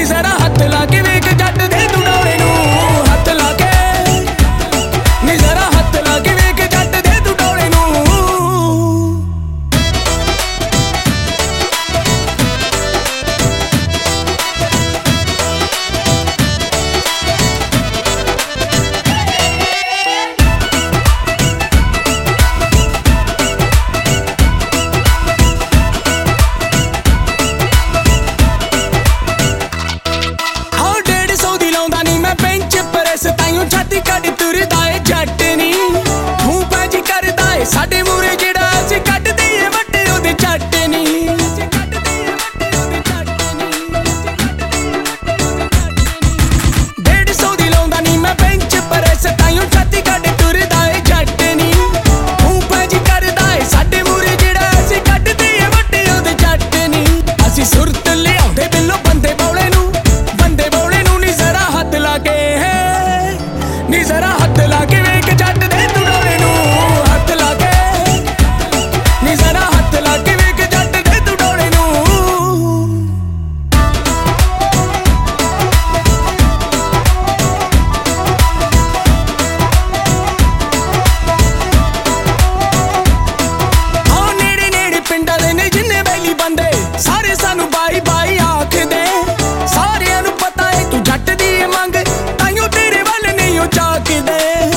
ਨੀ ਜ਼ਰਾ ਹੱਥ ਲਾ ਕੇ ਵੇਖ ਜੱਟ ਦੇ ਤੂੰ ਡੋਲੇ ਨੂੰ ਹੱਥ ਲਾ ਕੇ ਨੀ ਜ਼ਰਾ ਹੱਥ ਲਾ ਕੇ ਵੇਖ ਜੱਟ ਦੇ ਤੂੰ ਡੋਲੇ ਨੂੰ ਛਾਤੀ ਕੱਢ ਤੁਰਦਾ ਏ ਜੱਟ ਨੀ ਤੂੰ ਬਾਜੀ ਕਰਦਾ ਏ ਸਾਡੇ ਮੂਰੇ ਜਿਹੜਾ ਅਸੀਂ ਕੱਢਦੇ ਏ ਵੱਡੇ ਉਹਦੇ ਝੱਟ ਨੀ 150 ਦੀ ਲਾਉਂਦਾ ਨੀ ਮੈਂ ਬੈਂਚ ਪ੍ਰੈਸ ਤਾਈਓ ਛਾਤੀ ਕੱਢ ਤੁਰਦਾ ਏ ਜੱਟ ਨੀ ਤੂੰ ਬਾਜੀ ਕਰਦਾ ਏ ਸਾਡੇ ਮੂਰੇ ਜਿਹੜਾ ਅਸੀਂ ਕੱਢਦੇ ਏ ਵੱਡੇ ਉਹਦੇ ਝੱਟ ਨੀ ਅਸੀਂ ਸੁਰਤ ਲਿਆਉਂਦੇ ਬਿੱਲੋ ਬੰਦੇ ਬੌਲੇ ਨੂੰ ਨੀ ਜ਼ਰਾ ਹੱਥ ਲਾ ਕੇ ਨੀ ਜ਼ਰਾ ਹੱਥ ਲਾ ਕੇ ਵੇਖ ਜੱਟ ਦੇ ਤੂੰ ਡੋਲੇ ਨੂੰ ਹੱਥ ਲਾ ਕੇ ਨੀ ਜ਼ਰਾ ਹੱਥ ਲਾ ਕੇ ਵੇਖ ਜੱਟ ਦੇ ਤੂੰ ਡੋਲੇ ਨੂੰ ਆਹ ਨੇੜੇ ਨੇੜੇ ਪਿੰਡਾਂ ਦੇ ਨੇ ਜਿੰਨੇ ਬੈਲੀ ਬੰਦੇ ਸਾਰੇ ਸਾਨੂੰ ਬਾਈ ਬਾਈ ਆਖਦੇ ਸਾਰਿਆਂ ਨੂੰ ਪਤਾ ਏ ਤੂੰ ਜੱਟ ਦੀ ਏ ਮੰਗ ਤਾਈਓ ਤੇਰੇ ਵੱਲ ਨਹੀਂ ਉਹ ਝਾਕਦੇ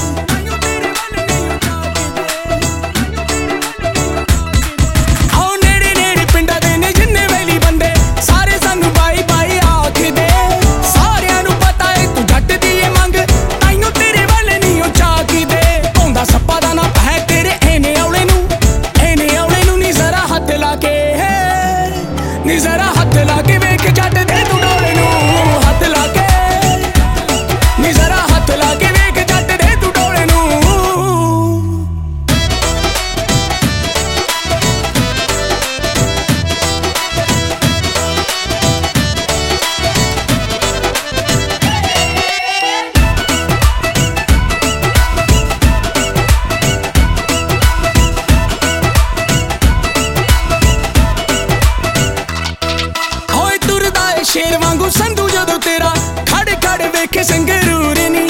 ਆਹ ਨੇੜੇ ਨੇੜੇ ਪਿੰਡਾਂ ਦੇ ਨੇ ਜਿੰਨੇ ਵੈਲੀ ਬੰਦੇ ਸਾਰੇ ਸਾਨੂੰ ਬਾਈ ਬਾਈ ਆਖਦੇ ਸਾਰਿਆਂ ਨੂੰ ਪਤਾ ਏ ਤੂੰ ਜੱਟ ਦੀ ਏ ਮੰਗ ਤਾਈਓ ਤੇਰੇ ਵੱਲ ਨਹੀਂ ਉਹ ਝਾਕਦੇ ਆਉਂਦਾ ਸੱਪਾ ਦਾ ਨਾ ਹੈ ਤੇਰੇ ਐਨੇ ਔਲੇ ਨੂੰ ਨੀ ਜ਼ਰਾ ਹੱਥ ਲਾ ਕੇ ਨੀ ਜ਼ਰਾ ਹੱਥ ਲਾ ਕੇ ਵੇਖ ਜੱਟ ਦੇ ਤੂੰ ਡੋਲੇ ਨੂੰ ਹੱਥ ਲਾ ਕੇ ਨੀ ਜ਼ਰਾ ਹੱਥ ਲਾ ਕੇ ਵੇਖ ਜੱਟ ਦੇ ਤੂੰ ਡੋਲੇ ਨੂੰ ਹੋਏ ਤੁਰਦਾ ਏ ਸ਼ੇਰ ਵਾਂਗੂ ਸੰਧੂ ਜਦੋਂ ਤੇਰਾ ਖੜ ਖੜ ਵੇਖੇ ਸੰਗਰੂਰ ਨੀ